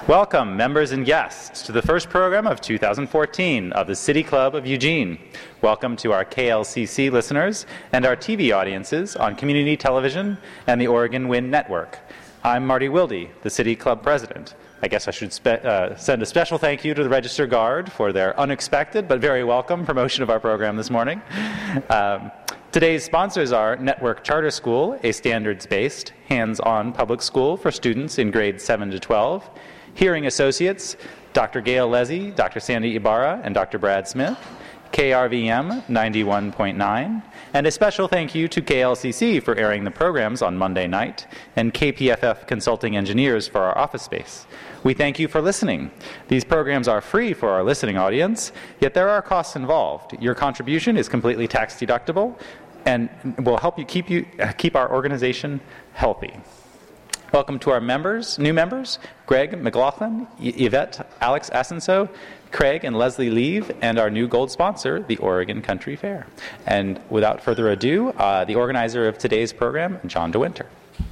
Welcome, members and guests, to the first program of 2014 of the City Club of Eugene. Welcome to our KLCC listeners and our TV audiences on community television and the Oregon Wind Network. I'm Marty Wilde, the City Club President. I guess I should send a special thank you to the Register Guard for their unexpected but very welcome promotion of our program this morning. Today's sponsors are Network Charter School, a standards-based, hands-on public school for students in grades 7 to 12, Hearing Associates, Dr. Gail Lezzi, Dr. Sandy Ibarra, and Dr. Brad Smith, KRVM 91.9, and a special thank you to KLCC for airing the programs on Monday night, and KPFF Consulting Engineers for our office space. We thank you for listening. These programs are free for our listening audience, yet there are costs involved. Your contribution is completely tax deductible and will help you keep our organization healthy. Welcome to our new members, Greg McLaughlin, Yvette Alex Asenso, Craig and Leslie Leave, and our new gold sponsor, the Oregon Country Fair. And without further ado, the organizer of today's program, John DeWinter.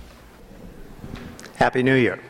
Happy New Year.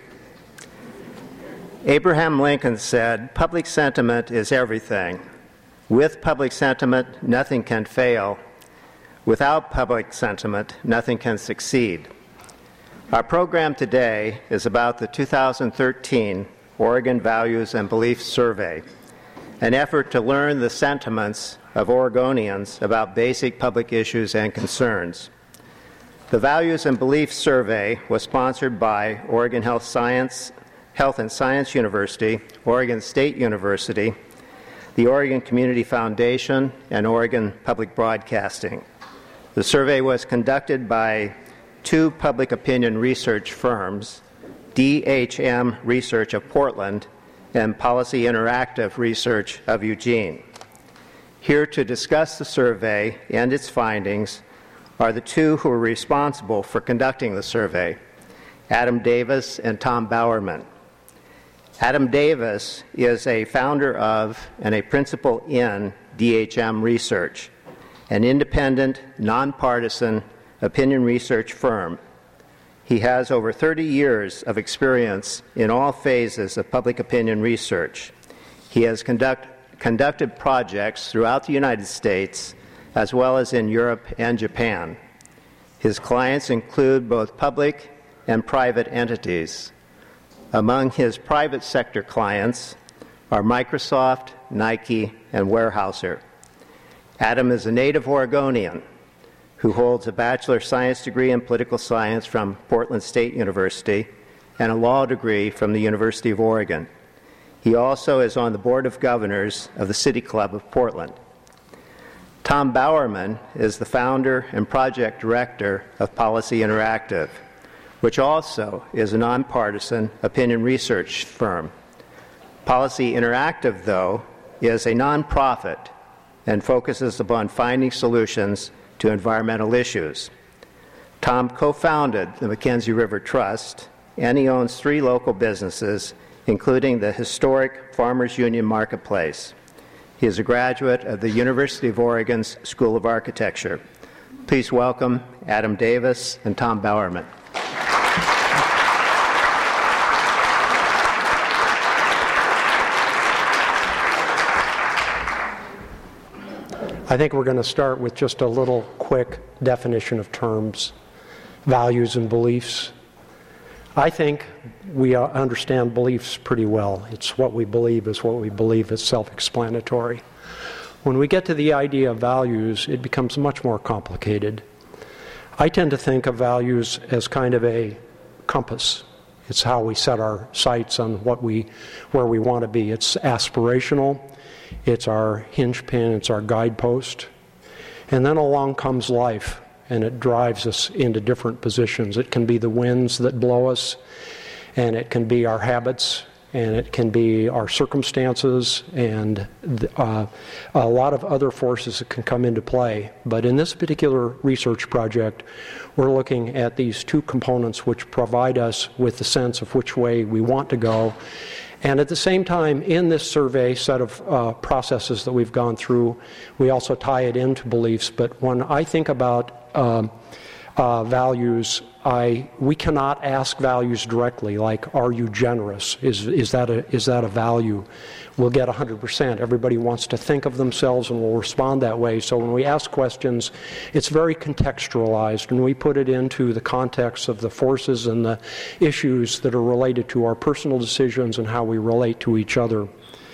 Abraham Lincoln said, "Public sentiment is everything. With public sentiment, nothing can fail. Without public sentiment, nothing can succeed." Our program today is about the 2013 Oregon Values and Beliefs Survey, an effort to learn the sentiments of Oregonians about basic public issues and concerns. The Values and Beliefs Survey was sponsored by Oregon Health and Science University, Oregon State University, the Oregon Community Foundation, and Oregon Public Broadcasting. The survey was conducted by two public opinion research firms, DHM Research of Portland and Policy Interactive Research of Eugene. Here to discuss the survey and its findings are the two who were responsible for conducting the survey, Adam Davis and Tom Bowerman. Adam Davis is a founder of and a principal in DHM Research, an independent, nonpartisan opinion research firm. He has over 30 years of experience in all phases of public opinion research. He has conducted projects throughout the United States as well as in Europe and Japan. His clients include both public and private entities. Among his private sector clients are Microsoft, Nike, and Weyerhaeuser. Adam is a native Oregonian who holds a Bachelor of Science degree in Political Science from Portland State University and a law degree from the University of Oregon. He also is on the Board of Governors of the City Club of Portland. Tom Bowerman is the founder and project director of Policy Interactive, which also is a nonpartisan opinion research firm. Policy Interactive, though, is a nonprofit and focuses upon finding solutions to environmental issues. Tom co-founded the Mackenzie River Trust, and he owns 3 local businesses, including the historic Farmers Union Marketplace. He is a graduate of the University of Oregon's School of Architecture. Please welcome Adam Davis and Tom Bowerman. I think we're going to start with just a little quick definition of terms, values and beliefs. I think we understand beliefs pretty well. It's what we believe is what we believe. It's self-explanatory. When we get to the idea of values, it becomes much more complicated. I tend to think of values as kind of a compass. It's how we set our sights on where we want to be. It's aspirational. It's our hinge pin, it's our guidepost. And then along comes life, and it drives us into different positions. It can be the winds that blow us, and it can be our habits, and it can be our circumstances, and a lot of other forces that can come into play. But in this particular research project, we're looking at these two components which provide us with the sense of which way we want to go. And at the same time, in this survey set of processes that we've gone through, we also tie it into beliefs. But when I think about values, we cannot ask values directly, like, are you generous? Is that a value? We'll get 100%. Everybody wants to think of themselves and will respond that way. So when we ask questions, it's very contextualized, and we put it into the context of the forces and the issues that are related to our personal decisions and how we relate to each other.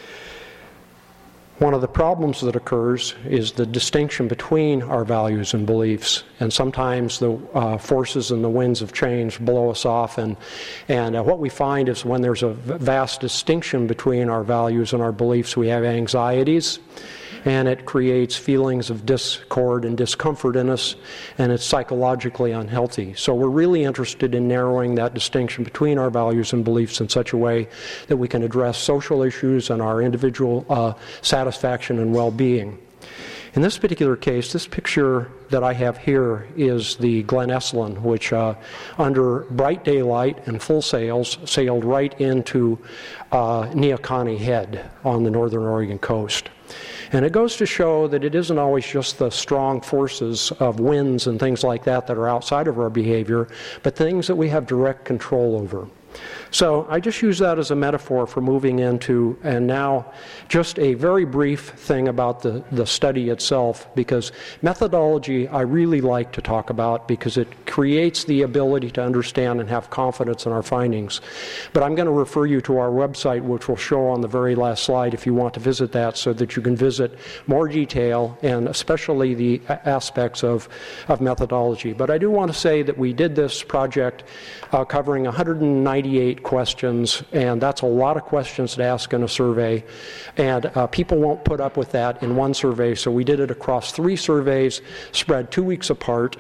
One of the problems that occurs is the distinction between our values and beliefs, and sometimes the forces and the winds of change blow us off, and what we find is when there's a vast distinction between our values and our beliefs, we have anxieties, and it creates feelings of discord and discomfort in us, and it's psychologically unhealthy. So we're really interested in narrowing that distinction between our values and beliefs in such a way that we can address social issues and our individual satisfaction and well-being. In this particular case, this picture that I have here is the Glen Esalen, which under bright daylight and full sails sailed right into Neahkahnie Head on the northern Oregon coast. And it goes to show that it isn't always just the strong forces of winds and things like that that are outside of our behavior, but things that we have direct control over. So I just use that as a metaphor for moving into, and now just a very brief thing about the study itself, because methodology I really like to talk about because it creates the ability to understand and have confidence in our findings. But I'm going to refer you to our website, which will show on the very last slide if you want to visit that, so that you can visit more detail and especially the aspects of methodology. But I do want to say that we did this project covering 198 questions, and that's a lot of questions to ask in a survey, and people won't put up with that in one survey, so we did it across 3 surveys spread 2 weeks apart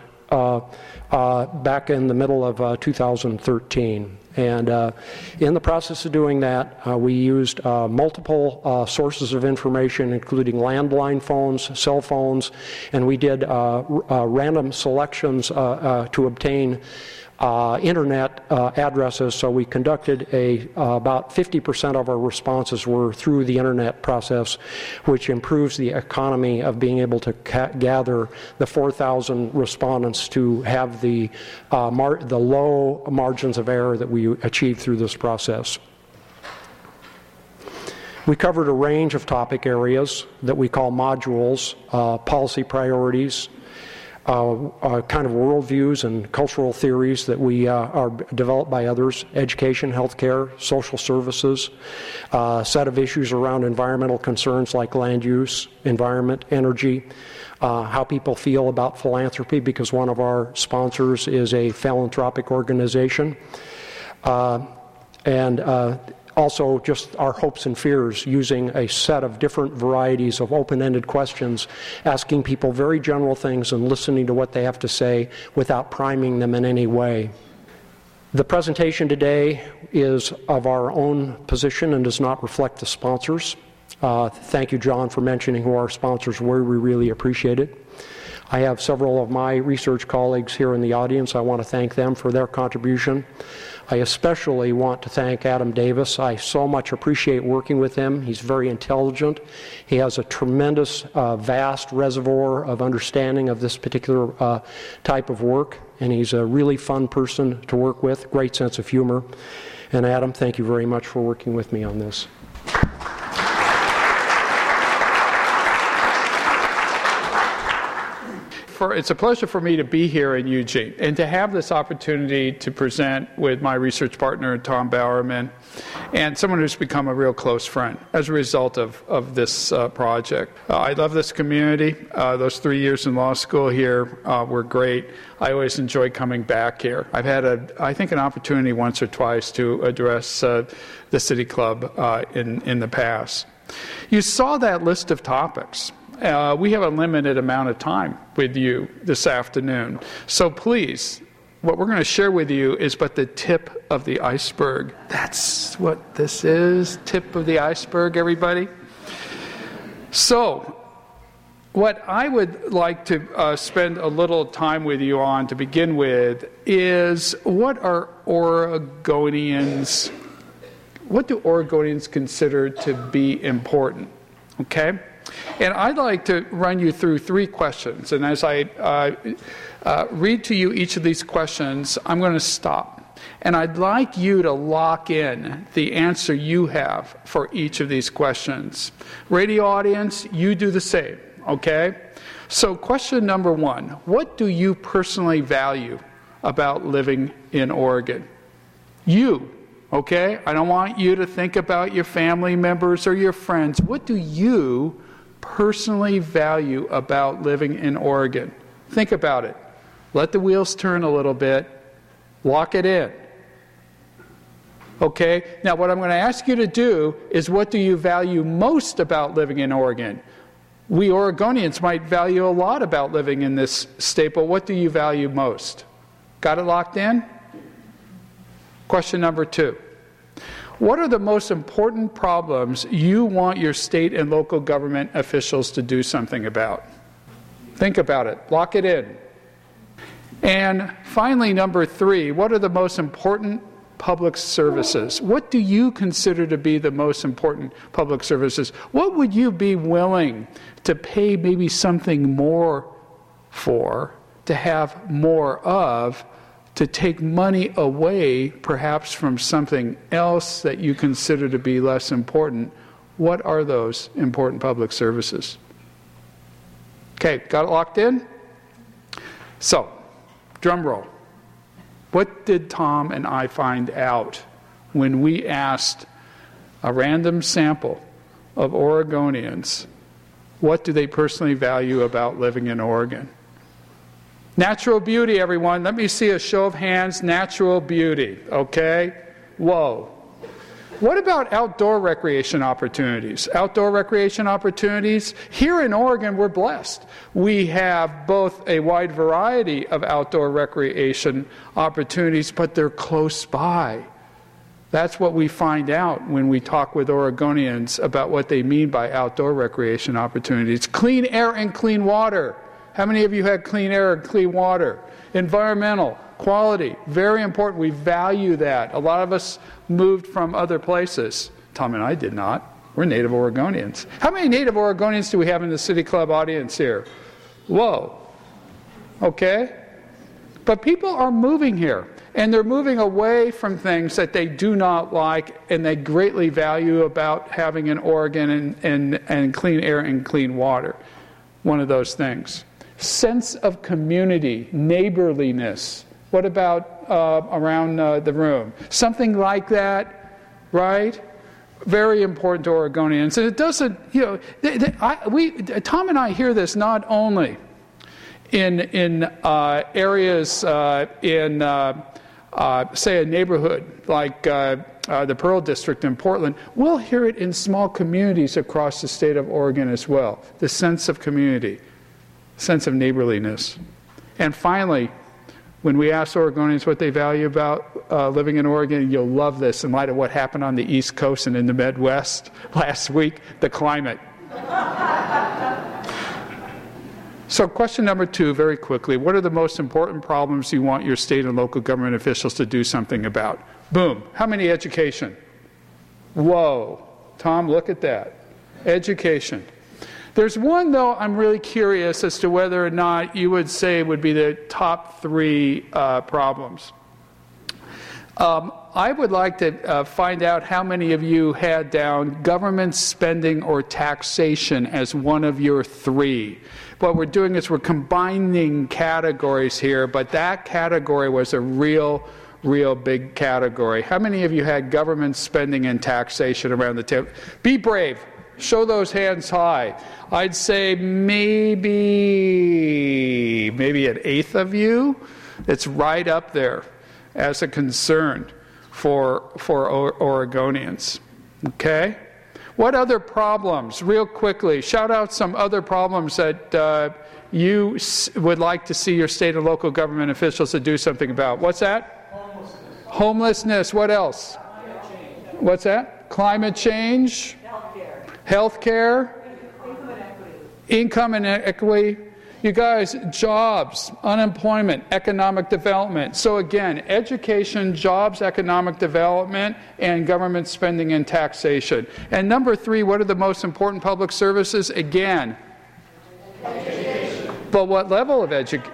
back in the middle of 2013. And in the process of doing that, we used multiple sources of information, including landline phones, cell phones, and we did random selections to obtain internet addresses. So we conducted about 50% of our responses were through the internet process, which improves the economy of being able to gather the 4,000 respondents to have the low margins of error that we achieved through this process. We covered a range of topic areas that we call modules, policy priorities, kind of worldviews and cultural theories that we are developed by others, education, healthcare, social services, a set of issues around environmental concerns like land use, environment, energy, how people feel about philanthropy, because one of our sponsors is a philanthropic organization, and also just our hopes and fears, using a set of different varieties of open-ended questions, asking people very general things and listening to what they have to say without priming them in any way. The presentation today is of our own position and does not reflect the sponsors. Thank you, John, for mentioning who our sponsors were. We really appreciate it. I have several of my research colleagues here in the audience. I want to thank them for their contribution. I especially want to thank Adam Davis. I so much appreciate working with him. He's very intelligent. He has a tremendous, vast reservoir of understanding of this particular type of work, and he's a really fun person to work with, great sense of humor. And Adam, thank you very much for working with me on this. It's a pleasure for me to be here in Eugene and to have this opportunity to present with my research partner, Tom Bowerman, and someone who's become a real close friend as a result of this project. I love this community. Those 3 years in law school here were great. I always enjoy coming back here. I've had, I think, an opportunity once or twice to address the City Club in the past. You saw that list of topics. We have a limited amount of time with you this afternoon. So please, what we're going to share with you is but the tip of the iceberg. That's what this is, tip of the iceberg, everybody. So what I would like to spend a little time with you on to begin with is what do Oregonians consider to be important? Okay? And I'd like to run you through 3 questions. And as I read to you each of these questions, I'm going to stop. And I'd like you to lock in the answer you have for each of these questions. Radio audience, you do the same, okay? So question number 1, what do you personally value about living in Oregon? You, okay? I don't want you to think about your family members or your friends. What do you personally value about living in Oregon? Think about it. Let the wheels turn a little bit. Lock it in. Okay? Now what I'm going to ask you to do is, what do you value most about living in Oregon? We Oregonians might value a lot about living in this state, but what do you value most? Got it locked in? Question number 2. What are the most important problems you want your state and local government officials to do something about? Think about it. Lock it in. And finally, number 3, what are the most important public services? What do you consider to be the most important public services? What would you be willing to pay maybe something more for, to have more of, to take money away perhaps from something else that you consider to be less important? What are those important public services? Okay, got it locked in? So, drum roll. What did Tom and I find out when we asked a random sample of Oregonians, what do they personally value about living in Oregon? Natural beauty, everyone. Let me see a show of hands. Natural beauty, okay? Whoa. What about outdoor recreation opportunities? Outdoor recreation opportunities? Here in Oregon, we're blessed. We have both a wide variety of outdoor recreation opportunities, but they're close by. That's what we find out when we talk with Oregonians about what they mean by outdoor recreation opportunities. Clean air and clean water. How many of you had clean air and clean water? Environmental quality, very important. We value that. A lot of us moved from other places. Tom and I did not. We're native Oregonians. How many native Oregonians do we have in the City Club audience here? Whoa. Okay. But people are moving here, and they're moving away from things that they do not like and they greatly value about having in Oregon and clean air and clean water. One of those things. Sense of community, neighborliness. What about around the room? Something like that, right? Very important to Oregonians. And it doesn't, you know, Tom and I hear this not only in areas say a neighborhood like the Pearl District in Portland. We'll hear it in small communities across the state of Oregon as well. The sense of community, sense of neighborliness. And finally, when we ask Oregonians what they value about living in Oregon, you'll love this in light of what happened on the East Coast and in the Midwest last week, the climate. So question number 2, very quickly, what are the most important problems you want your state and local government officials to do something about? Boom. How many? Education? Whoa. Tom, look at that. Education. There's one, though, I'm really curious as to whether or not you would say would be the top 3 problems. I would like to find out how many of you had down government spending or taxation as one of your 3. What we're doing is we're combining categories here, but that category was a real big category. How many of you had government spending and taxation around the table? Be brave. Show those hands high. I'd say maybe an eighth of you. It's right up there as a concern for Oregonians. Okay? What other problems? Real quickly, shout out some other problems that you would like to see your state and local government officials to do something about. What's that? Homelessness. What else? What's that? Climate change. Healthcare. Income and equity. You guys, jobs, unemployment, economic development. So again, education, jobs, economic development, and government spending and taxation. And number 3, what are the most important public services? Again, education. But what level of education?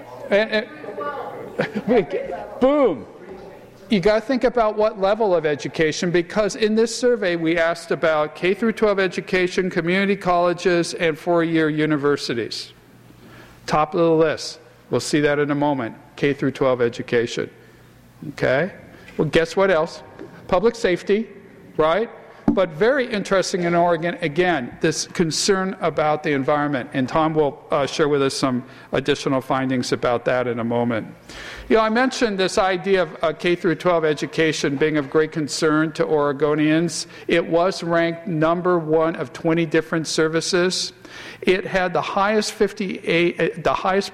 Boom. You got to think about what level of education, because in this survey we asked about K through 12 education, community colleges, and 4-year universities. Top of the list. We'll see that in a moment. K through 12 education. Okay? Well, guess what else? Public safety, right? But very interesting in Oregon, again, this concern about the environment. And Tom will share with us some additional findings about that in a moment. You know, I mentioned this idea of K through 12 education being of great concern to Oregonians. It was ranked number 1 of 20 different services. It had the highest percentage,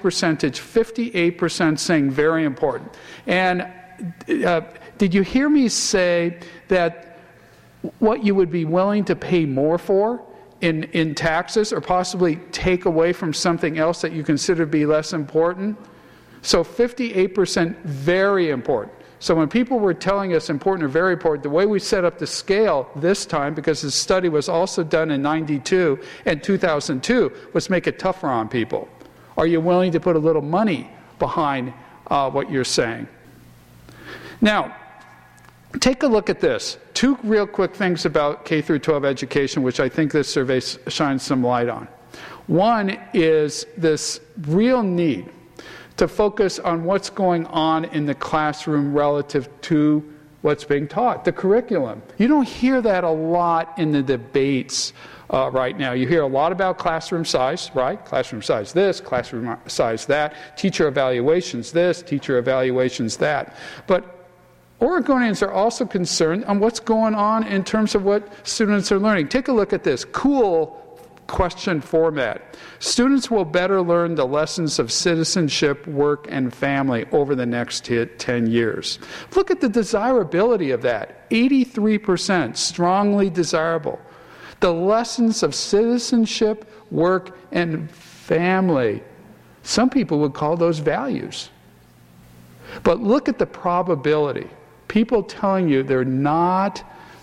58% saying very important. And did you hear me say that what you would be willing to pay more for in taxes, or possibly take away from something else that you consider to be less important? So 58% very important. So when people were telling us important or very important, the way we set up the scale this time, because the study was also done in 92 and 2002, was make it tougher on people. Are you willing to put a little money behind what you're saying? Now, take a look at this. 2 real quick things about K through 12 education, which I think this survey shines some light on. One is this real need to focus on what's going on in the classroom relative to what's being taught, the curriculum. You don't hear that a lot in the debates right now. You hear a lot about classroom size, right? Classroom size this, classroom size that, teacher evaluations this, teacher evaluations that. But Oregonians are also concerned on what's going on in terms of what students are learning. Take a look at this cool question format. Students will better learn the lessons of citizenship, work, and family over the next 10 years. Look at the desirability of that. 83% strongly desirable. The lessons of citizenship, work, and family. Some people would call those values. But look at the probability. People telling you they're not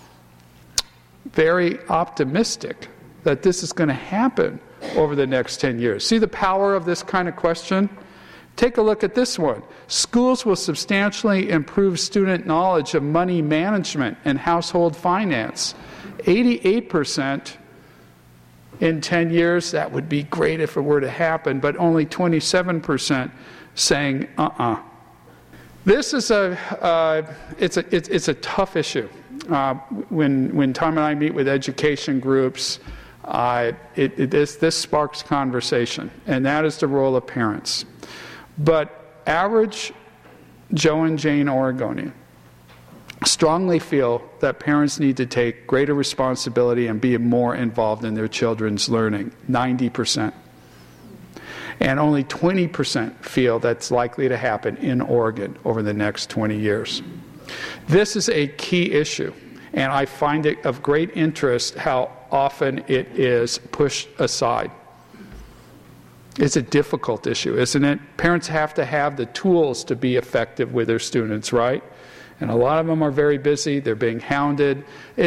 very optimistic that this is going to happen over the next 10 years. See the power of this kind of question? Take a look at this one. Schools will substantially improve student knowledge of money management and household finance. 88% in 10 years, that would be great if it were to happen, but only 27% saying, This is it's a tough issue. When Tom and I meet with education groups, this sparks conversation, and that is the role of parents. But average Joe and Jane Oregonian strongly feel that parents need to take greater responsibility and be more involved in their children's learning, 90%. And only 20% feel that's likely to happen in Oregon over the next 20 years. This is a key issue, and I find it of great interest how often it is pushed aside. It's a difficult issue, isn't it? Parents have to have the tools to be effective with their students, right? And a lot of them are very busy. They're being hounded.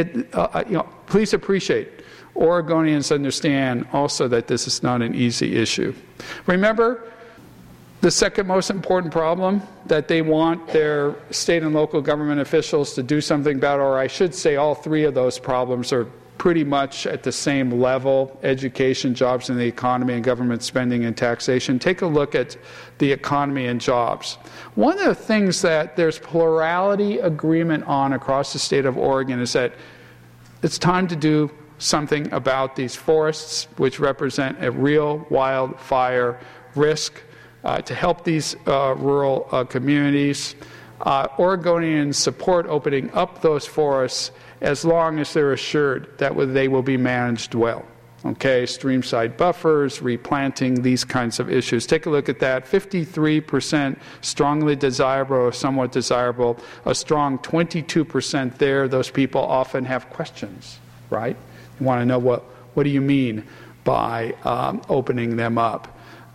Please appreciate Oregonians understand also that this is not an easy issue. Remember, the second most important problem that they want their state and local government officials to do something about, or I should say all 3 of those problems are pretty much at the same level: education, jobs, and the economy, and government spending and taxation. Take a look at the economy and jobs. One of the things that there's plurality agreement on across the state of Oregon is that it's time to do something about these forests, which represent a real wildfire risk, to help these rural communities. Oregonians support opening up those forests as long as they're assured that they will be managed well. Okay, streamside buffers, replanting, these kinds of issues. Take a look at that. 53% strongly desirable or somewhat desirable. A strong 22% there. Those people often have questions, right? You want to know what do you mean by opening them up?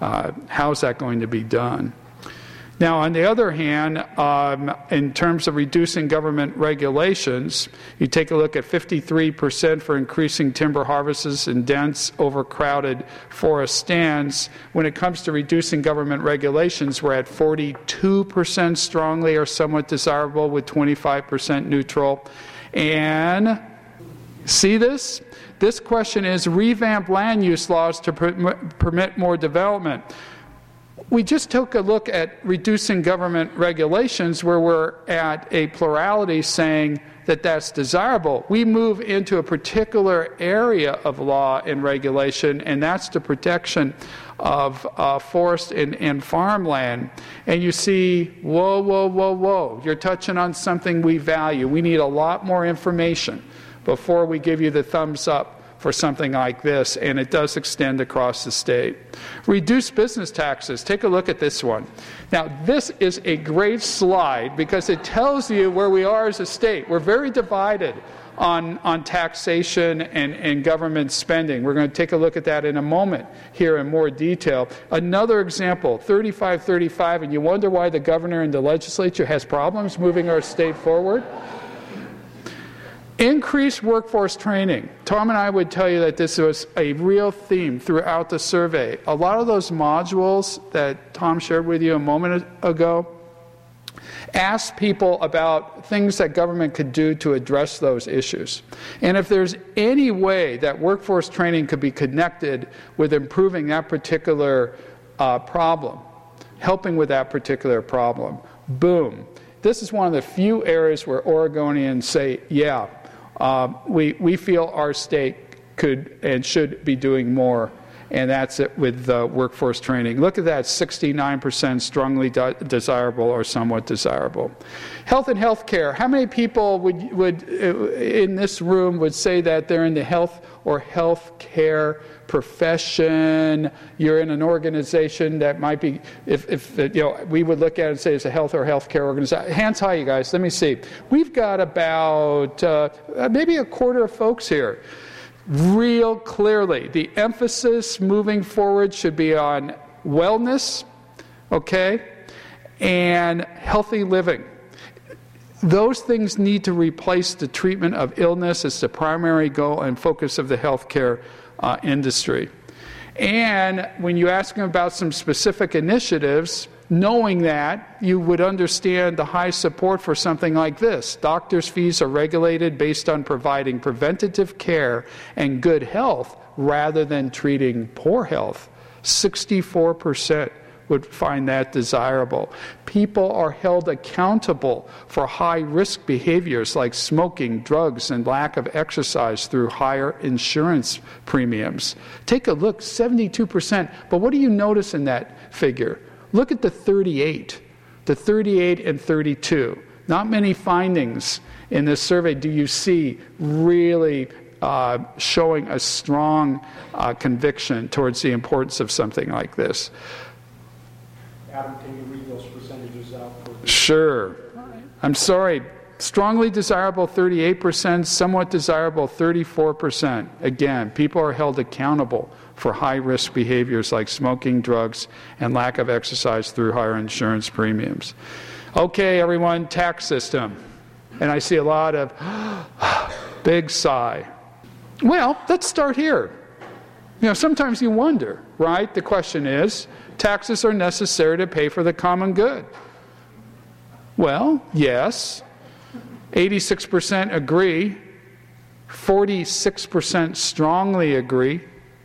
how's that going to be done? Now, on the other hand, in terms of reducing government regulations, you take a look at 53% for increasing timber harvests in dense, overcrowded forest stands. When it comes to reducing government regulations, we're at 42% strongly or somewhat desirable, with 25% neutral. And see this? This question is revamp land use laws to permit more development. We just took a look at reducing government regulations where we're at a plurality saying that that's desirable. We move into a particular area of law and regulation, and that's the protection of forest and farmland. And you see, whoa, whoa, whoa, whoa, you're touching on something we value. We need a lot more information before we give you the thumbs up for something like this, and it does extend across the state. Reduce business taxes. Take a look at this one. Now, this is a great slide because it tells you where we are as a state. We're very divided on taxation and government spending. We're going to take a look at that in a moment here in more detail. Another example, 35-35, and you wonder why the governor and the legislature has problems moving our state forward? Increased workforce training. Tom and I would tell you that this was a real theme throughout the survey. A lot of those modules that Tom shared with you a moment ago asked people about things that government could do to address those issues. And if there's any way that workforce training could be connected with improving that particular problem, helping with that particular problem, boom. This is one of the few areas where Oregonians say, yeah, we feel our state could and should be doing more, and that's it with workforce training. Look at that, 69% strongly desirable or somewhat desirable. Health and health care. How many people would in this room would say that they're in the health or health care profession? You're in an organization that might be, if you know, we would look at it and say it's a health or health care organization. Hands high, you guys. Let me see. We've got about maybe a quarter of folks here. Real clearly, the emphasis moving forward should be on wellness, okay, and healthy living. Those things need to replace the treatment of illness as the primary goal and focus of the healthcare industry. And when you ask them about some specific initiatives, knowing that, you would understand the high support for something like this. Doctors' fees are regulated based on providing preventative care and good health rather than treating poor health. 64% would find that desirable. People are held accountable for high-risk behaviors like smoking, drugs, and lack of exercise through higher insurance premiums. Take a look, 72%. But what do you notice in that figure? Look at the 38 and 32. Not many findings in this survey do you see really showing a strong conviction towards the importance of something like this. Adam, can you read those percentages out? Sure. I'm sorry. Strongly desirable, 38%. Somewhat desirable, 34%. Again, people are held accountable for high-risk behaviors like smoking, drugs, and lack of exercise through higher insurance premiums. Okay, everyone, tax system. And I see a lot of big sigh. Well, let's start here. You know, sometimes you wonder, right? The question is, taxes are necessary to pay for the common good. Well, yes. 86% agree. 46% strongly agree.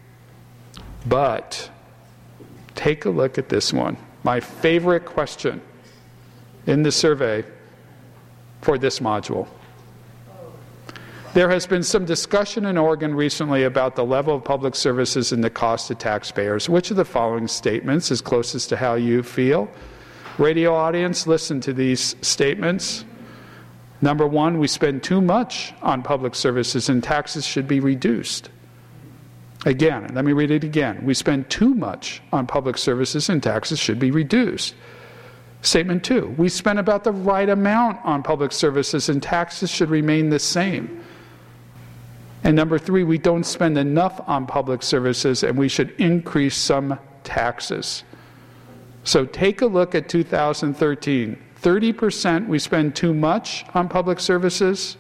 But take a look at this one. My favorite question in the survey for this module. There has been some discussion in Oregon recently about the level of public services and the cost to taxpayers. Which of the following statements is closest to how you feel? Radio audience, listen to these statements. Number one, we spend too much on public services and taxes should be reduced. Again, let me read it again. We spend too much on public services and taxes should be reduced. Statement two, we spend about the right amount on public services and taxes should remain the same. And number three, we don't spend enough on public services and we should increase some taxes. So take a look at 2013. 30% we spend too much on public services,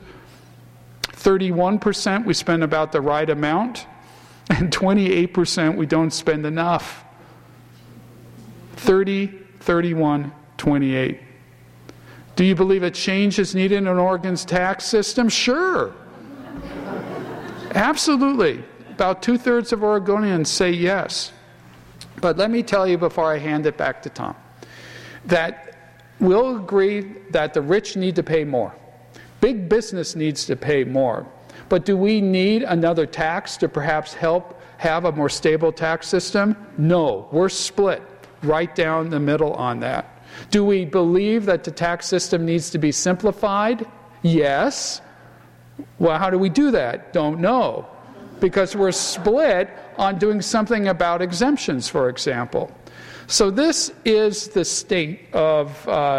31% we spend about the right amount, and 28% we don't spend enough. 30, 31, 28. Do you believe a change is needed in Oregon's tax system? Sure. Absolutely. About 2/3 of Oregonians say yes. But let me tell you before I hand it back to Tom, that we'll agree that the rich need to pay more. Big business needs to pay more. But do we need another tax to perhaps help have a more stable tax system? No. We're split right down the middle on that. Do we believe that the tax system needs to be simplified? Yes. Well, how do we do that? Don't know. Because we're split on doing something about exemptions, for example. So this is the state of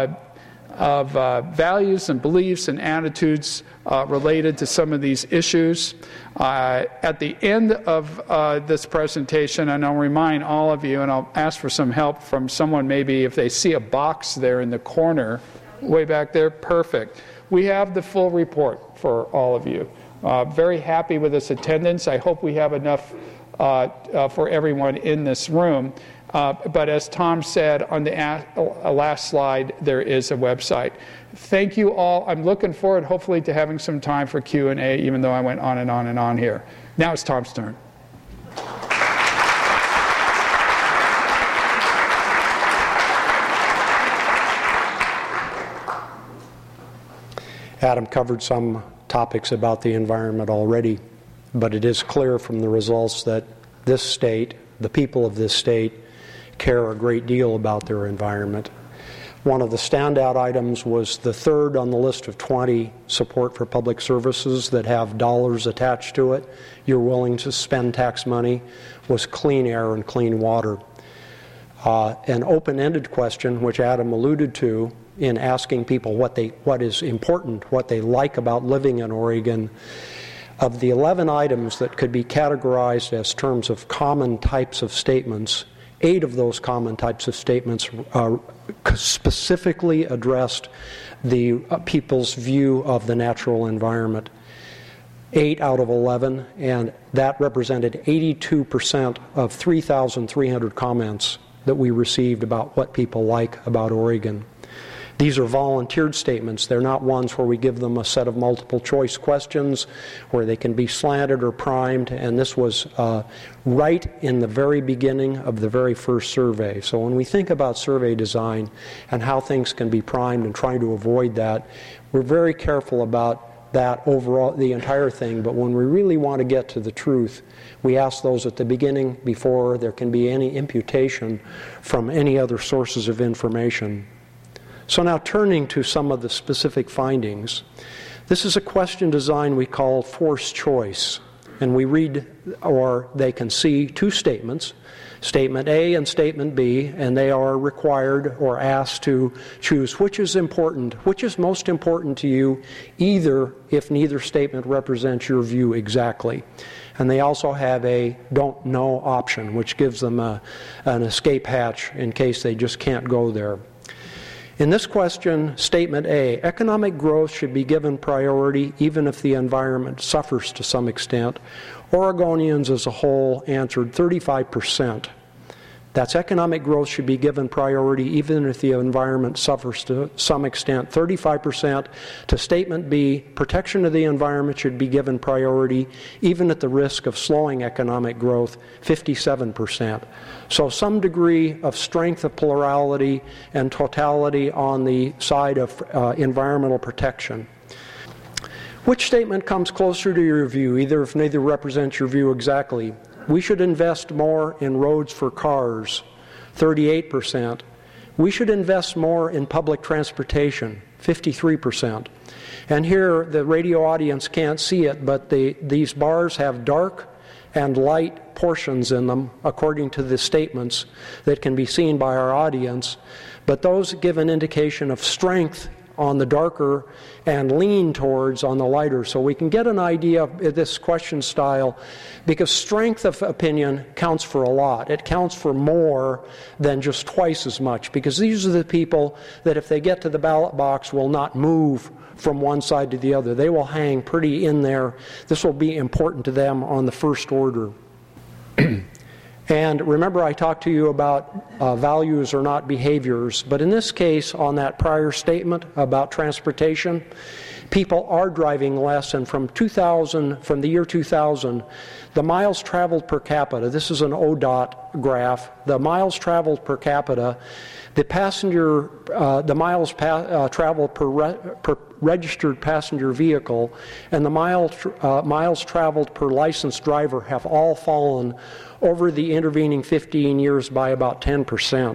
values and beliefs and attitudes related to some of these issues. At the end of this presentation, and I'll remind all of you, and I'll ask for some help from someone maybe if they see a box there in the corner, way back there, perfect. We have the full report for all of you. Very happy with this attendance. I hope we have enough for everyone in this room. But as Tom said on the last slide, there is a website. Thank you all. I'm looking forward, hopefully, to having some time for Q&A, even though I went on and on and on here. Now it's Tom's turn. Adam covered some topics about the environment already, but it is clear from the results that this state, the people of this state, care a great deal about their environment. One of the standout items was the third on the list of 20 support for public services that have dollars attached to it. You're willing to spend tax money, was clean air and clean water. An open-ended question, which Adam alluded to in asking people what is important, what they like about living in Oregon. Of the 11 items that could be categorized as terms of common types of statements, 8 of those common types of statements specifically addressed the people's view of the natural environment. 8 out of 11, and that represented 82% of 3,300 comments that we received about what people like about Oregon. These are volunteered statements. They're not ones where we give them a set of multiple choice questions where they can be slanted or primed, and this was right in the very beginning of the very first survey. So when we think about survey design and how things can be primed and trying to avoid that, we're very careful about that overall, the entire thing, but when we really want to get to the truth, we ask those at the beginning before there can be any imputation from any other sources of information. So now turning to some of the specific findings, this is a question design we call forced choice, and we read, or they can see, 2 statements, Statement A and Statement B, and they are required or asked to choose which is important, which is most important to you, either if neither statement represents your view exactly. And they also have a don't know option, which gives them an escape hatch in case they just can't go there. In this question, Statement A, economic growth should be given priority even if the environment suffers to some extent. Oregonians as a whole answered 35%. That's economic growth should be given priority even if the environment suffers to some extent. 35%. To Statement B, protection of the environment should be given priority even at the risk of slowing economic growth. 57%. So some degree of strength of plurality and totality on the side of environmental protection. Which statement comes closer to your view, either if neither represents your view exactly? We should invest more in roads for cars, 38%. We should invest more in public transportation, 53%. And here, the radio audience can't see it, but these bars have dark and light portions in them, according to the statements that can be seen by our audience. But those give an indication of strength on the darker and lean towards on the lighter. So we can get an idea of this question style, because strength of opinion counts for a lot. It counts for more than just twice as much, because these are the people that if they get to the ballot box will not move from one side to the other. They will hang pretty in there. This will be important to them on the first order. And remember, I talked to you about values are not behaviors, but in this case, on that prior statement about transportation, people are driving less, and from the year 2000, the miles traveled per capita, this is an ODOT graph, the miles traveled per capita, the miles traveled per registered passenger vehicle, and the miles traveled per licensed driver have all fallen over the intervening 15 years by about 10%.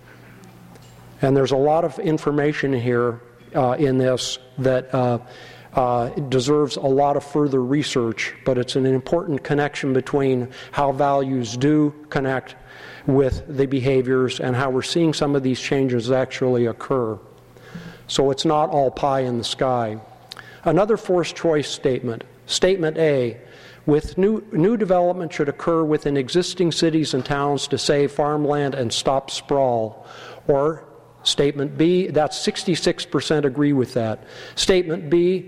And there's a lot of information here in this that deserves a lot of further research, but it's an important connection between how values do connect with the behaviors and how we're seeing some of these changes actually occur. So it's not all pie in the sky. Another forced choice statement, Statement A, with new development should occur within existing cities and towns to save farmland and stop sprawl. Or Statement B, that's 66% agree with that. Statement B,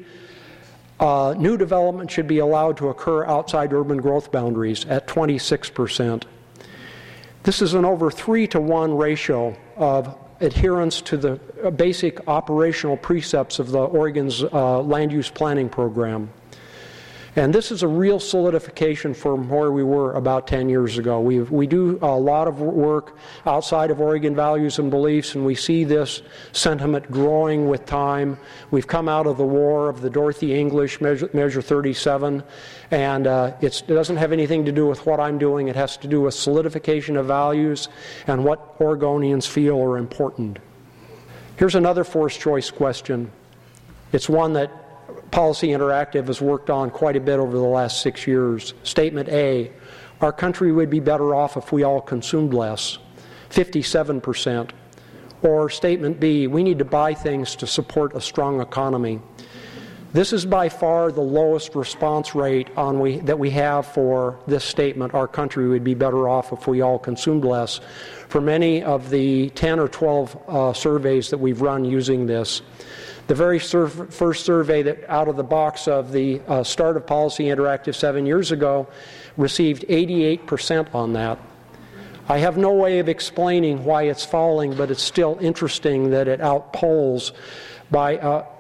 new development should be allowed to occur outside urban growth boundaries at 26%. This is an over 3-to-1 ratio of adherence to the basic operational precepts of the Oregon's land use planning program. And this is a real solidification from where we were about 10 years ago. We do a lot of work outside of Oregon values and beliefs, and we see this sentiment growing with time. We've come out of the war of the Dorothy English Measure 37, and it doesn't have anything to do with what I'm doing. It has to do with solidification of values and what Oregonians feel are important. Here's another forced choice question. It's one that Policy Interactive has worked on quite a bit over the last 6 years. Statement A, our country would be better off if we all consumed less, 57%. Or Statement B, we need to buy things to support a strong economy. This is by far the lowest response rate that we have for this statement, our country would be better off if we all consumed less, for many of the 10 or 12 surveys that we've run using this. The very first survey that out of the box of the start of Policy Interactive 7 years ago received 88% on that. I have no way of explaining why it's falling, but it's still interesting that it outpolls by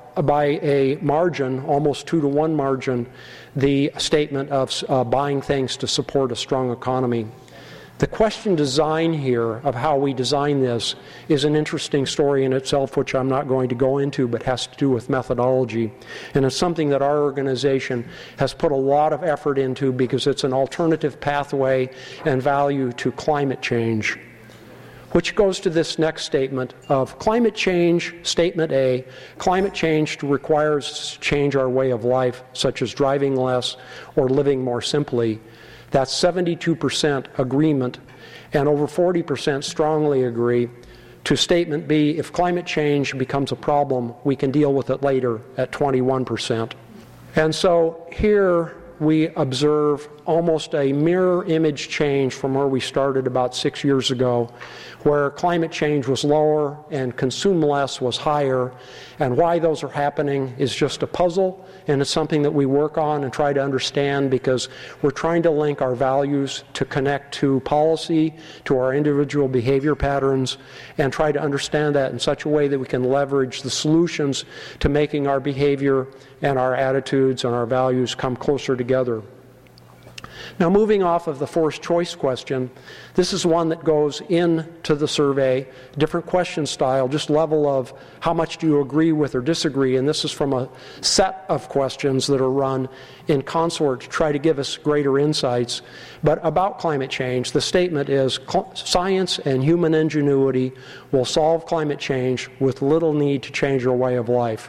a margin, almost 2-to-1 margin, the statement of buying things to support a strong economy. The question design here of how we design this is an interesting story in itself, which I'm not going to go into, but has to do with methodology. And it's something that our organization has put a lot of effort into because it's an alternative pathway and value to climate change. Which goes to this next statement of climate change, Statement A, climate change requires us to change our way of life, such as driving less or living more simply. That's 72% agreement, and over 40% strongly agree. To Statement B, if climate change becomes a problem, we can deal with it later at 21%. And so here we observe almost a mirror image change from where we started about 6 years ago, where climate change was lower and consume less was higher. And why those are happening is just a puzzle, and it's something that we work on and try to understand because we're trying to link our values to connect to policy, to our individual behavior patterns, and try to understand that in such a way that we can leverage the solutions to making our behavior and our attitudes and our values come closer together. Now, moving off of the forced choice question, this is one that goes into the survey, different question style, just level of how much do you agree with or disagree, and this is from a set of questions that are run in consort to try to give us greater insights. But about climate change, the statement is science and human ingenuity will solve climate change with little need to change our way of life.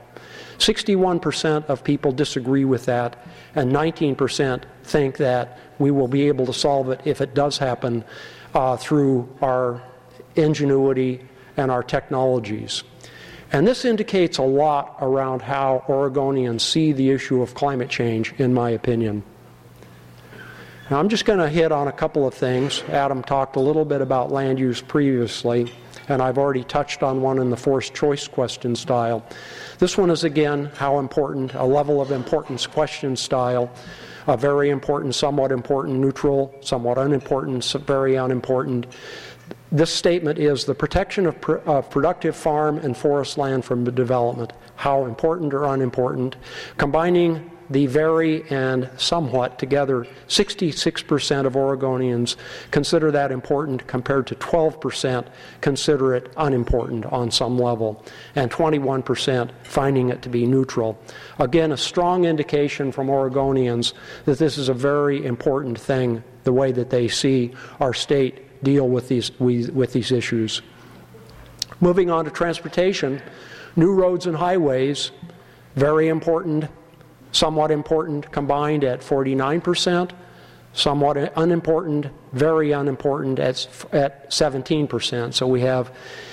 61% of people disagree with that, and 19% think that we will be able to solve it if it does happen through our ingenuity and our technologies. And this indicates a lot around how Oregonians see the issue of climate change, in my opinion. Now, I'm just going to hit on a couple of things. Adam talked a little bit about land use previously, and I've already touched on one in the forced choice question style. This one is, again, how important, a level of importance question style, a very important, somewhat important, neutral, somewhat unimportant, very unimportant. This statement is the protection of productive farm and forest land from development. How important or unimportant? Combining the very and somewhat together, 66% of Oregonians consider that important compared to 12% consider it unimportant on some level, and 21% finding it to be neutral. Again, a strong indication from Oregonians that this is a very important thing, the way that they see our state deal with these issues. Moving on to transportation, new roads and highways, very important, somewhat important, combined at 49%, somewhat unimportant, very unimportant at 17%. So we have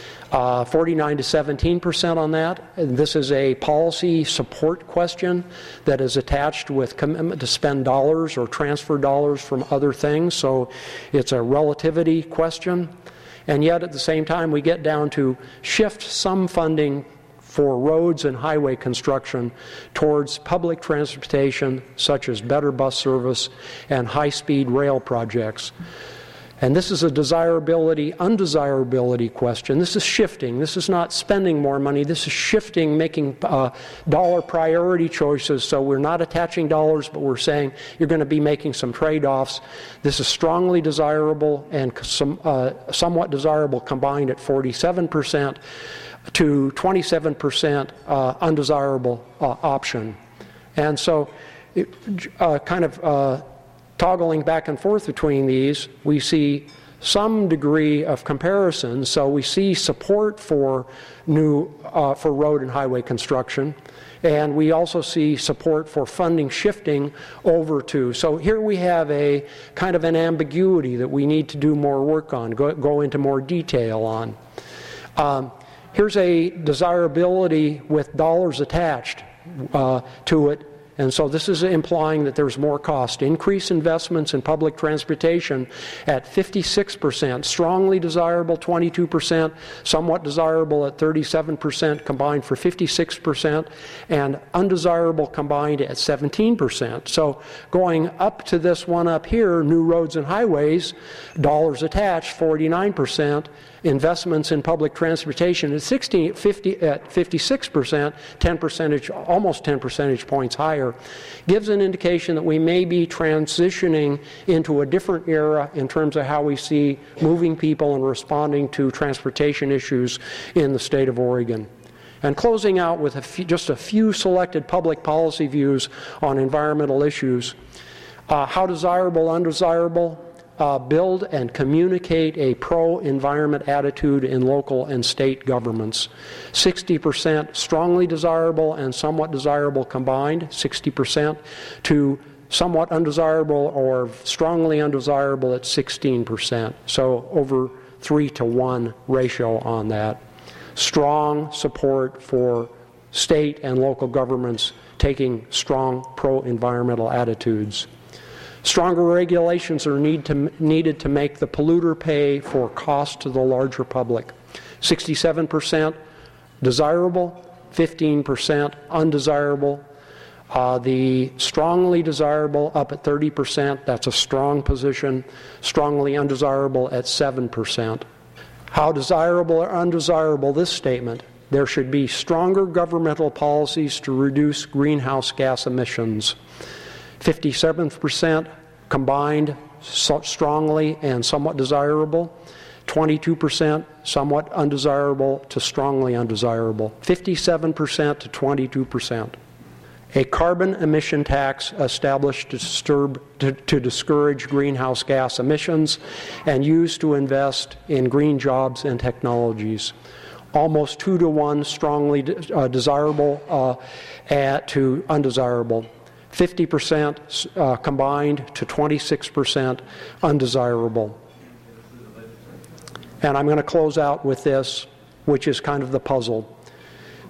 49 to 17% on that. And this is a policy support question that is attached with commitment to spend dollars or transfer dollars from other things. So it's a relativity question. And yet at the same time we get down to shift some funding for roads and highway construction towards public transportation, such as better bus service and high-speed rail projects. And this is a desirability, undesirability question. This is shifting. This is not spending more money. This is shifting, making dollar priority choices. So we're not attaching dollars, but we're saying you're going to be making some trade-offs. This is strongly desirable and somewhat desirable combined at 47%. To 27% undesirable option. And so toggling back and forth between these, we see some degree of comparison. So we see support for for road and highway construction, and we also see support for funding shifting over to. So here we have a kind of an ambiguity that we need to do more work on, go into more detail on. Here's a desirability with dollars attached to it, and so this is implying that there's more cost. Increase investments in public transportation at 56%, strongly desirable 22%, somewhat desirable at 37%, combined for 56%, and undesirable combined at 17%. So going up to this one up here, new roads and highways, dollars attached 49%, investments in public transportation at 56%, almost 10 percentage points higher, gives an indication that we may be transitioning into a different era in terms of how we see moving people and responding to transportation issues in the state of Oregon. And closing out with just a few selected public policy views on environmental issues. How desirable, undesirable? Build and communicate a pro-environment attitude in local and state governments. 60% strongly desirable and somewhat desirable combined, 60% to somewhat undesirable or strongly undesirable at 16%. So over 3-to-1 ratio on that. Strong support for state and local governments taking strong pro-environmental attitudes. Stronger regulations are needed to make the polluter pay for cost to the larger public. 67% desirable, 15% undesirable. The strongly desirable up at 30%, that's a strong position. Strongly undesirable at 7%. How desirable or undesirable this statement? There should be stronger governmental policies to reduce greenhouse gas emissions. 57% combined strongly and somewhat desirable. 22% somewhat undesirable to strongly undesirable. 57% to 22%. A carbon emission tax established to discourage greenhouse gas emissions and used to invest in green jobs and technologies. Almost 2-to-1 strongly desirable to undesirable. 50% combined to 26% undesirable. And I'm going to close out with this, which is kind of the puzzle.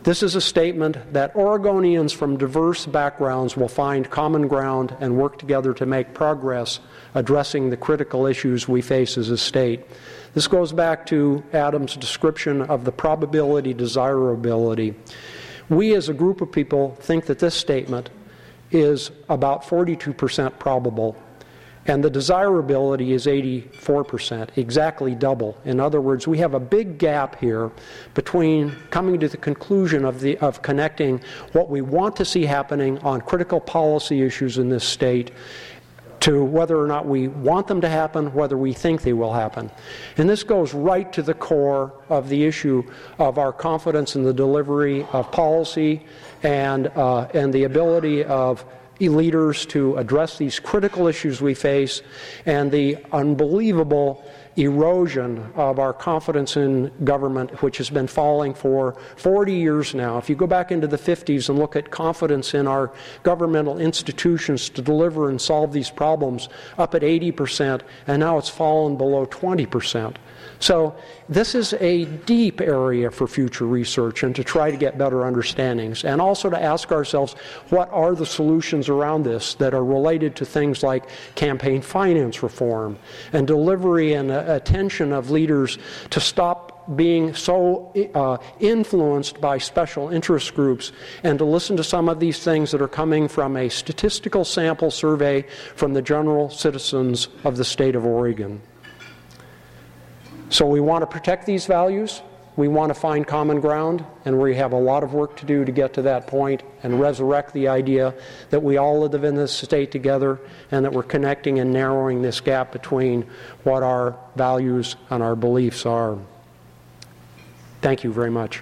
This is a statement that Oregonians from diverse backgrounds will find common ground and work together to make progress addressing the critical issues we face as a state. This goes back to Adam's description of the probability desirability. We as a group of people think that this statement is about 42% probable, and the desirability is 84%, exactly double. In other words, we have a big gap here between coming to the conclusion of connecting what we want to see happening on critical policy issues in this state to whether or not we want them to happen, whether we think they will happen. And this goes right to the core of the issue of our confidence in the delivery of policy and the ability of leaders to address these critical issues we face, and the unbelievable erosion of our confidence in government, which has been falling for 40 years now. If you go back into the 50s and look at confidence in our governmental institutions to deliver and solve these problems, up at 80%, and now it's fallen below 20%. So this is a deep area for future research and to try to get better understandings, and also to ask ourselves, what are the solutions around this that are related to things like campaign finance reform and delivery and attention of leaders to stop being so influenced by special interest groups, and to listen to some of these things that are coming from a statistical sample survey from the general citizens of the state of Oregon. So we want to protect these values, we want to find common ground, and we have a lot of work to do to get to that point and resurrect the idea that we all live in this state together and that we're connecting and narrowing this gap between what our values and our beliefs are. Thank you very much.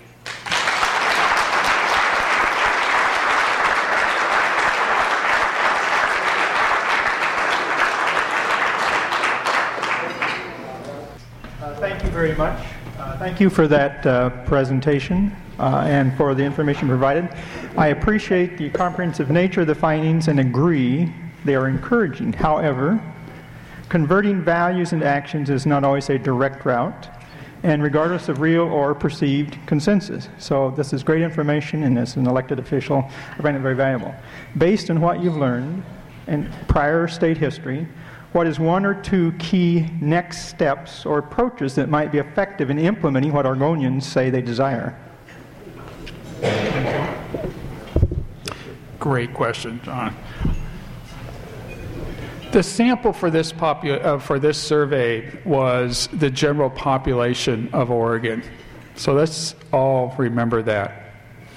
Thank you very much. Thank you for that presentation and for the information provided. I appreciate the comprehensive nature of the findings and agree they are encouraging. However, converting values into actions is not always a direct route, and regardless of real or perceived consensus. So this is great information, and as an elected official, I find it very valuable. Based on what you've learned in prior state history, what is one or two key next steps or approaches that might be effective in implementing what Oregonians say they desire? Great question, John. The sample for this survey was the general population of Oregon. So let's all remember that.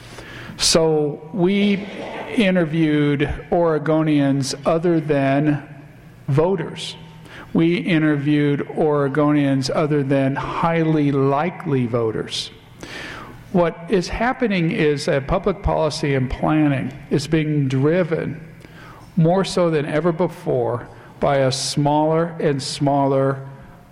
So we interviewed Oregonians other than voters. We interviewed Oregonians other than highly likely voters. What is happening is that public policy and planning is being driven more so than ever before by a smaller and smaller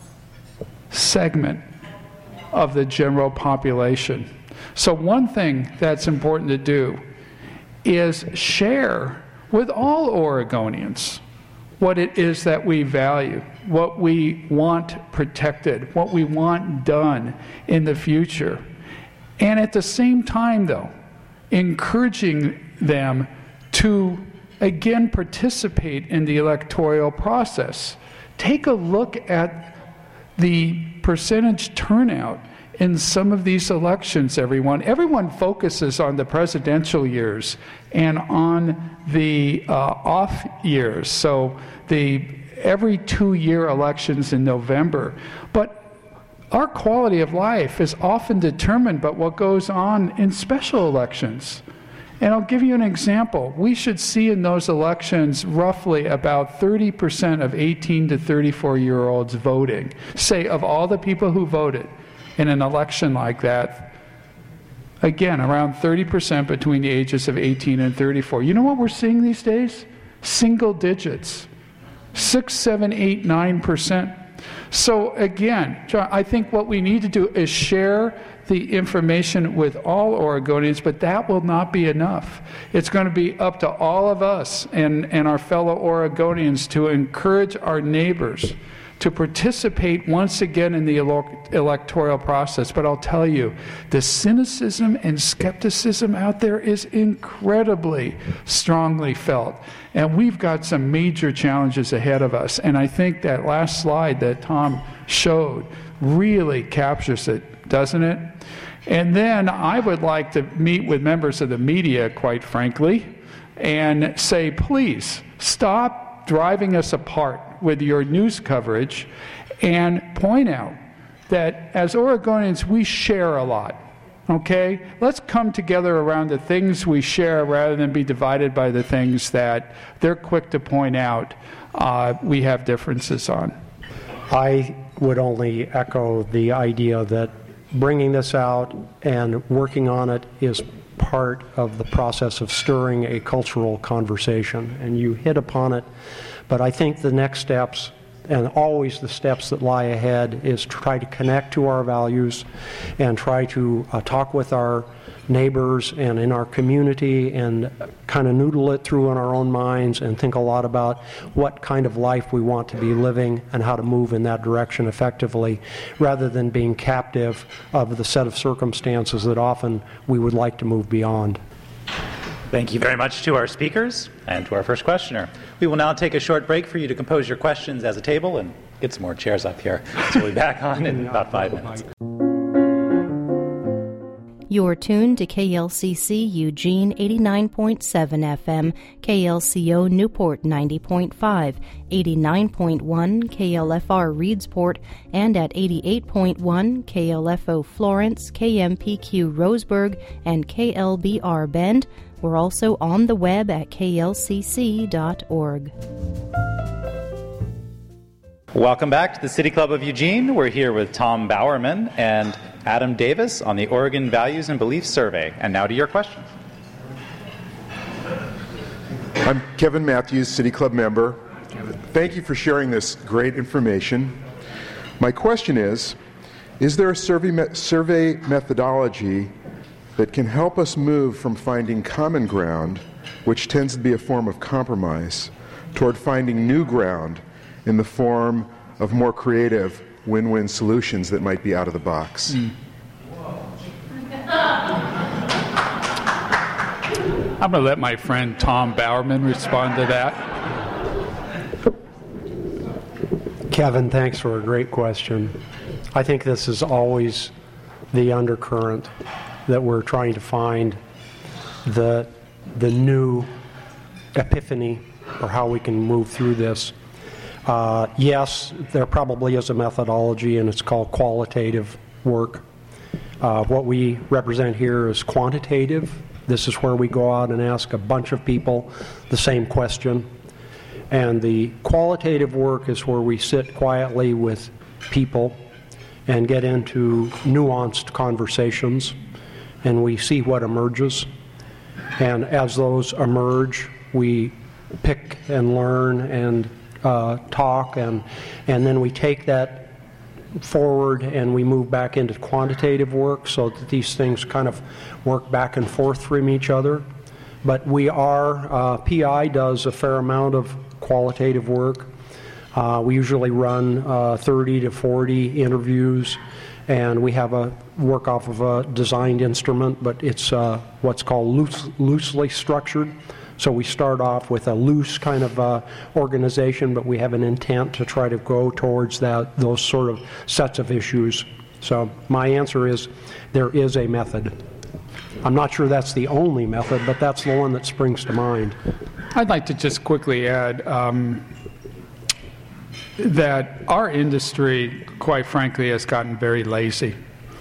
segment of the general population. So one thing that's important to do is share with all Oregonians what it is that we value, what we want protected, what we want done in the future. And at the same time, though, encouraging them to, again, participate in the electoral process. Take a look at the percentage turnout in some of these elections, everyone. Everyone focuses on the presidential years and on the off years, so the every 2-year elections in November. But our quality of life is often determined by what goes on in special elections. And I'll give you an example. We should see in those elections roughly about 30% of 18 to 34-year-olds voting. Say, of all the people who voted in an election like that, again, around 30% between the ages of 18 and 34. You know what we're seeing these days? Single digits. 6, 7, 8, 9%. So again, John, I think what we need to do is share the information with all Oregonians, but that will not be enough. It's going to be up to all of us and our fellow Oregonians to encourage our neighbors to participate once again in the electoral process. But I'll tell you, the cynicism and skepticism out there is incredibly strongly felt. And we've got some major challenges ahead of us. And I think that last slide that Tom showed really captures it, doesn't it? And then I would like to meet with members of the media, quite frankly, and say, please, stop driving us apart with your news coverage and point out that as Oregonians, we share a lot, okay? Let's come together around the things we share rather than be divided by the things that they're quick to point out we have differences on. I would only echo the idea that bringing this out and working on it is part of the process of stirring a cultural conversation, and you hit upon it. But I think the next steps, and always the steps that lie ahead, is to try to connect to our values and try to talk with our neighbors and in our community and kind of noodle it through in our own minds and think a lot about what kind of life we want to be living and how to move in that direction effectively, rather than being captive of the set of circumstances that often we would like to move beyond. Thank you very much to our speakers and to our first questioner. We will now take a short break for you to compose your questions as a table and get some more chairs up here. So we'll be back on in about 5 minutes. You're tuned to KLCC Eugene 89.7 FM, KLCO Newport 90.5, 89.1 KLFR Reedsport, and at 88.1 KLFO Florence, KMPQ Roseburg, and KLBR Bend. We're also on the web at klcc.org. Welcome back to the City Club of Eugene. We're here with Tom Bowerman and Adam Davis on the Oregon Values and Beliefs Survey. And now to your questions. I'm Kevin Matthews, City Club member. Thank you for sharing this great information. My question is there a survey methodology that can help us move from finding common ground, which tends to be a form of compromise, toward finding new ground in the form of more creative win-win solutions that might be out of the box? I'm going to let my friend Tom Bowerman respond to that. Kevin, thanks for a great question. I think this is always the undercurrent that we're trying to find the new epiphany or how we can move through this. Yes, there probably is a methodology, and it's called qualitative work. What we represent here is quantitative. This is where we go out and ask a bunch of people the same question. And the qualitative work is where we sit quietly with people and get into nuanced conversations, and we see what emerges. And as those emerge, we pick and learn and talk, and then we take that forward and we move back into quantitative work so that these things kind of work back and forth from each other. But we are, PI does a fair amount of qualitative work. We usually run 30 to 40 interviews, and we have a work off of a designed instrument, but it's what's called loosely structured. So we start off with a loose kind of organization, but we have an intent to try to go towards those sort of sets of issues. So my answer is there is a method. I'm not sure that's the only method, but that's the one that springs to mind. I'd like to just quickly add that our industry, quite frankly, has gotten very lazy.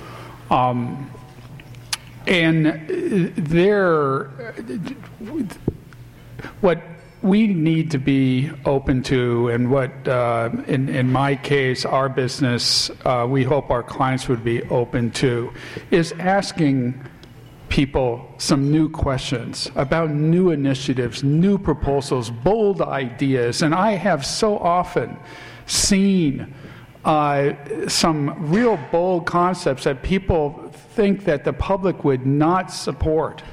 What we need to be open to, and what, in my case, our business, we hope our clients would be open to, is asking people some new questions about new initiatives, new proposals, bold ideas. And I have so often seen some real bold concepts that people think that the public would not support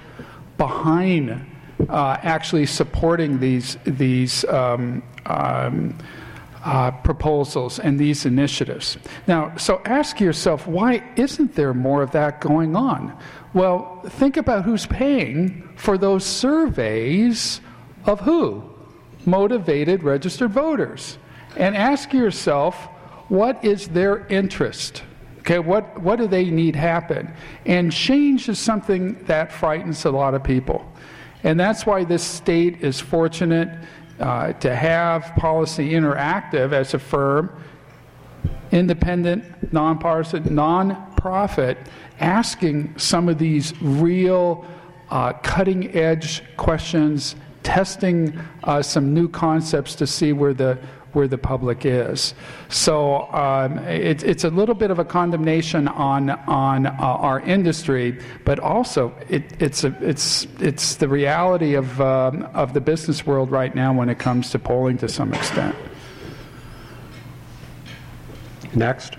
behind actually supporting these proposals and these initiatives. Now, so ask yourself, why isn't there more of that going on? Well, think about who's paying for those surveys of who? Motivated registered voters. And ask yourself, what is their interest? Okay, what do they need happen? And change is something that frightens a lot of people. And that's why this state is fortunate to have Policy Interactive as a firm, independent, nonpartisan, nonprofit, asking some of these real cutting-edge questions, testing some new concepts to see where the public is. So it's a little bit of a condemnation on our industry, but also it's the reality of the business world right now when it comes to polling to some extent. Next.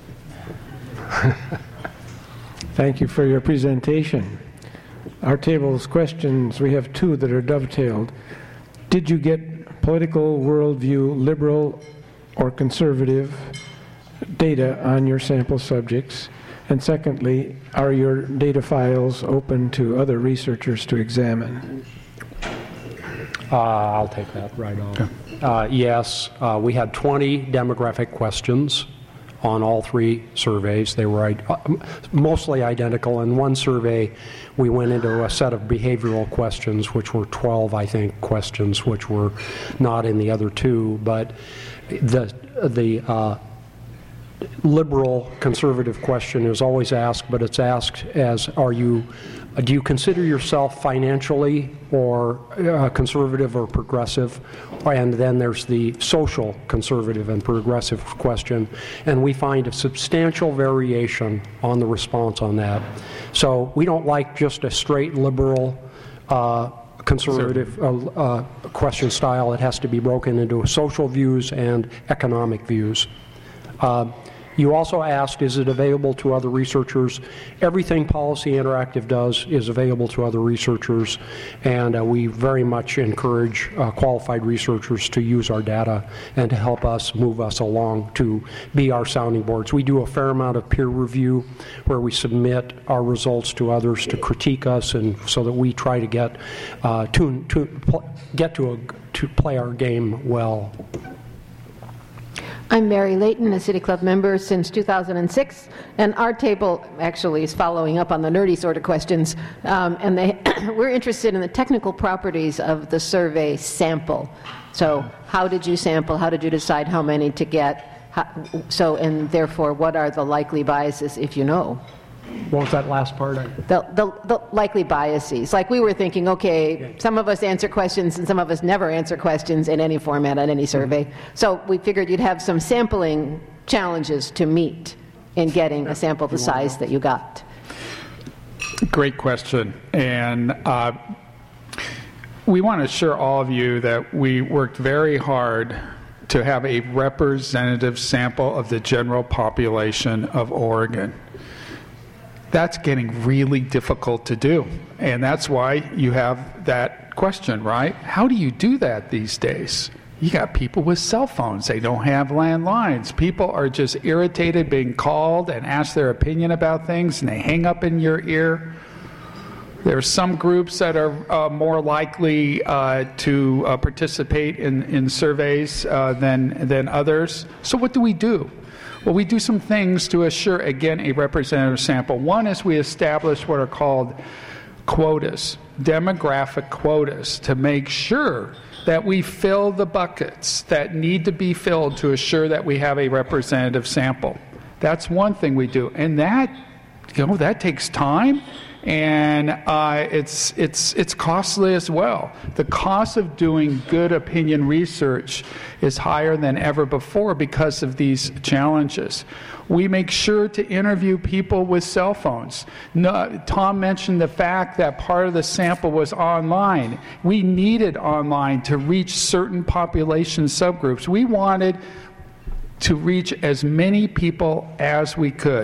Thank you for your presentation. Our table's questions, we have two that are dovetailed. Did you get political worldview, liberal or conservative data on your sample subjects? And secondly, are your data files open to other researchers to examine? I'll take that right on. Yes, we had 20 demographic questions on all three surveys. They were mostly identical. In one survey, we went into a set of behavioral questions, which were 12, I think, questions, which were not in the other two. But the liberal conservative question is always asked, but it's asked as, do you consider yourself financially or conservative or progressive? And then there's the social conservative and progressive question, and we find a substantial variation on the response on that. So we don't like just a straight liberal conservative question style. It has to be broken into social views and economic views. You also asked, is it available to other researchers? Everything Policy Interactive does is available to other researchers, and we very much encourage qualified researchers to use our data and to help us move us along to be our sounding boards. We do a fair amount of peer review where we submit our results to others to critique us, and so that we try to get to play our game well. I'm Mary Layton, a City Club member since 2006, and our table actually is following up on the nerdy sort of questions, and we're interested in the technical properties of the survey sample. So how did you sample? How did you decide how many to get? And therefore, what are the likely biases, if you know? What was that last part? The likely biases. Like we were thinking, okay, some of us answer questions and some of us never answer questions in any format on any survey. So we figured you'd have some sampling challenges to meet in getting a sample the size that you got. Great question. And we want to assure all of you that we worked very hard to have a representative sample of the general population of Oregon. That's getting really difficult to do. And that's why you have that question, right? How do you do that these days? You got people with cell phones. They don't have landlines. People are just irritated being called and asked their opinion about things, and they hang up in your ear. There are some groups that are more likely to participate in surveys than others. So what do? Well, we do some things to assure, again, a representative sample. One is we establish what are called quotas, demographic quotas, to make sure that we fill the buckets that need to be filled to assure that we have a representative sample. That's one thing we do. And that takes time. And it's costly as well. The cost of doing good opinion research is higher than ever before because of these challenges. We make sure to interview people with cell phones. Tom mentioned the fact that part of the sample was online. We needed online to reach certain population subgroups. We wanted to reach as many people as we could.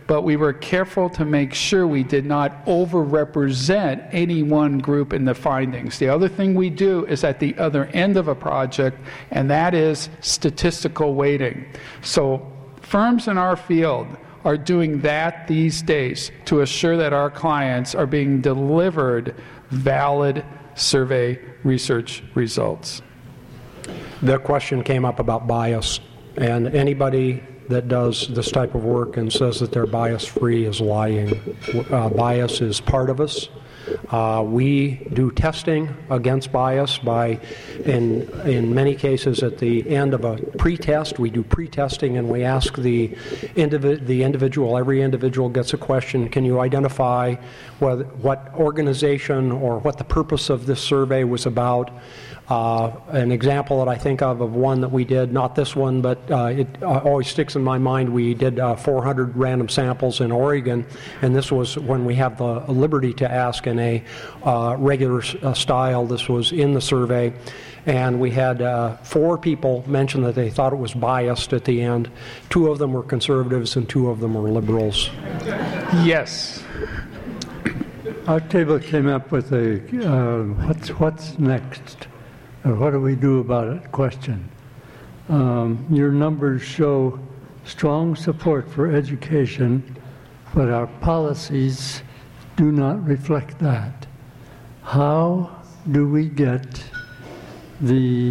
but we were careful to make sure we did not overrepresent any one group in the findings. The other thing we do is at the other end of a project, and that is statistical weighting. So firms in our field are doing that these days to assure that our clients are being delivered valid survey research results. The question came up about bias, and anybody that does this type of work and says that they're bias-free is lying. Bias is part of us. We do testing against bias by, in many cases, at the end of a pre-test, we do pre-testing and we ask the individual, every individual gets a question, can you identify what organization or what the purpose of this survey was about? An example that I think of one that we did, not this one, but it always sticks in my mind, we did 400 random samples in Oregon, and this was when we have the liberty to ask in a regular style. This was in the survey, and we had 4 people mention that they thought it was biased at the end. 2 of them were conservatives and 2 of them were liberals. Yes. Our table came up with a what's next? Or what do we do about it question. Your numbers show strong support for education, but our policies do not reflect that. How do we get the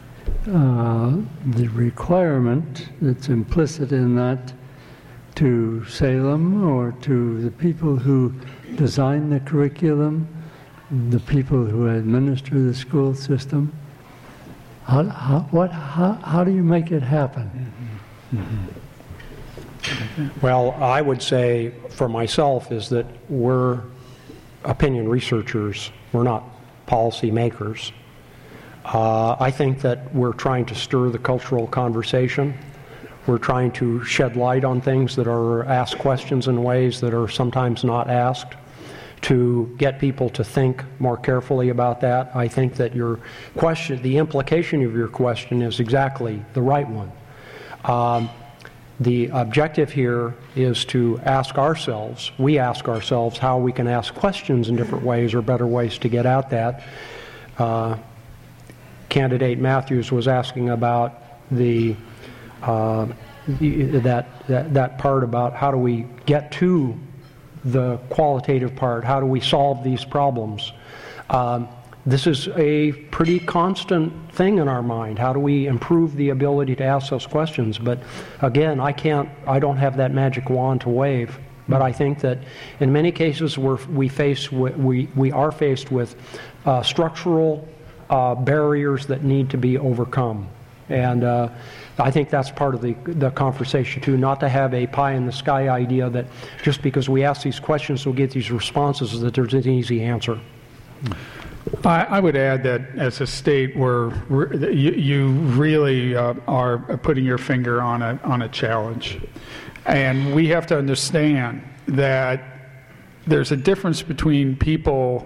requirement that's implicit in that to Salem or to the people who design the curriculum, the people who administer the school system? How do you make it happen? Well, I would say for myself is that we're opinion researchers. We're not policy makers. I think that we're trying to stir the cultural conversation. We're trying to shed light on things that are asked questions in ways that are sometimes not asked, to get people to think more carefully about that. I think that your question, the implication of your question is exactly the right one. The objective here is to ask ourselves, we ask ourselves how we can ask questions in different ways or better ways to get at that. Candidate Matthews was asking about that part about how do we get to the qualitative part, how do we solve these problems. This is a pretty constant thing in our mind. How do we improve the ability to ask those questions? But again, I don't have that magic wand to wave. But I think that in many cases we are faced with structural barriers that need to be overcome. And I think that's part of the conversation too, not to have a pie-in-the-sky idea that just because we ask these questions we'll get these responses, that there's an easy answer. I would add that as a state you really are putting your finger on a challenge. And we have to understand that there's a difference between people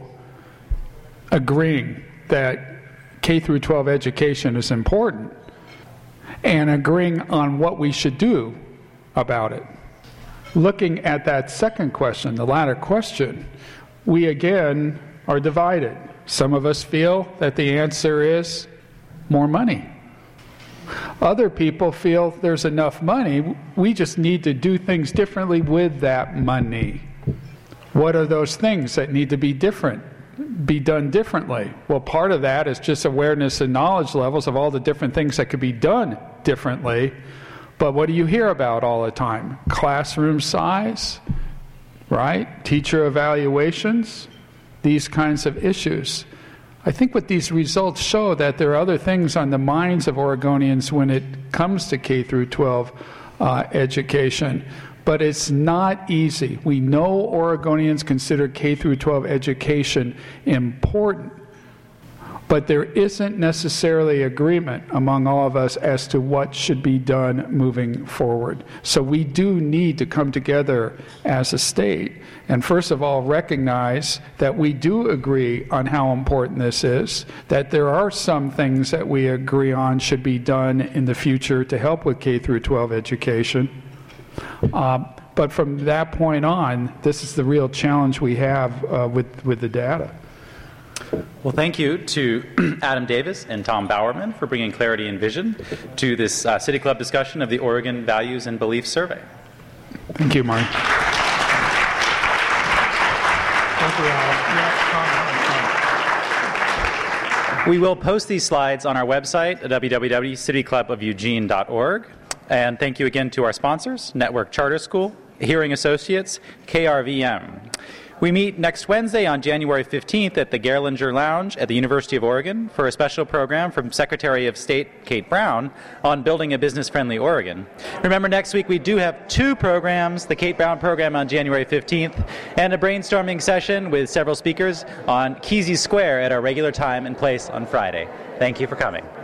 agreeing that K through 12 education is important and agreeing on what we should do about it. Looking at that second question, the latter question, we again are divided. Some of us feel that the answer is more money. Other people feel there's enough money, we just need to do things differently with that money. What are those things that need to be done differently? Well, part of that is just awareness and knowledge levels of all the different things that could be done differently. But what do you hear about all the time? Classroom size, right? Teacher evaluations, these kinds of issues. I think what these results show that there are other things on the minds of Oregonians when it comes to K through 12 education. But it's not easy. We know Oregonians consider K through 12 education important, but there isn't necessarily agreement among all of us as to what should be done moving forward. So we do need to come together as a state and first of all recognize that we do agree on how important this is, that there are some things that we agree on should be done in the future to help with K through 12 education. But from that point on, this is the real challenge we have with the data. Well, thank you to Adam Davis and Tom Bowerman for bringing clarity and vision to this City Club discussion of the Oregon Values and Beliefs Survey. Thank you, Marty. Thank you, Al. We will post these slides on our website at www.cityclubofueugene.org. And thank you again to our sponsors, Network Charter School, Hearing Associates, KRVM. We meet next Wednesday on January 15th at the Gerlinger Lounge at the University of Oregon for a special program from Secretary of State Kate Brown on building a business-friendly Oregon. Remember, next week we do have two programs, the Kate Brown program on January 15th and a brainstorming session with several speakers on Kesey Square at our regular time and place on Friday. Thank you for coming.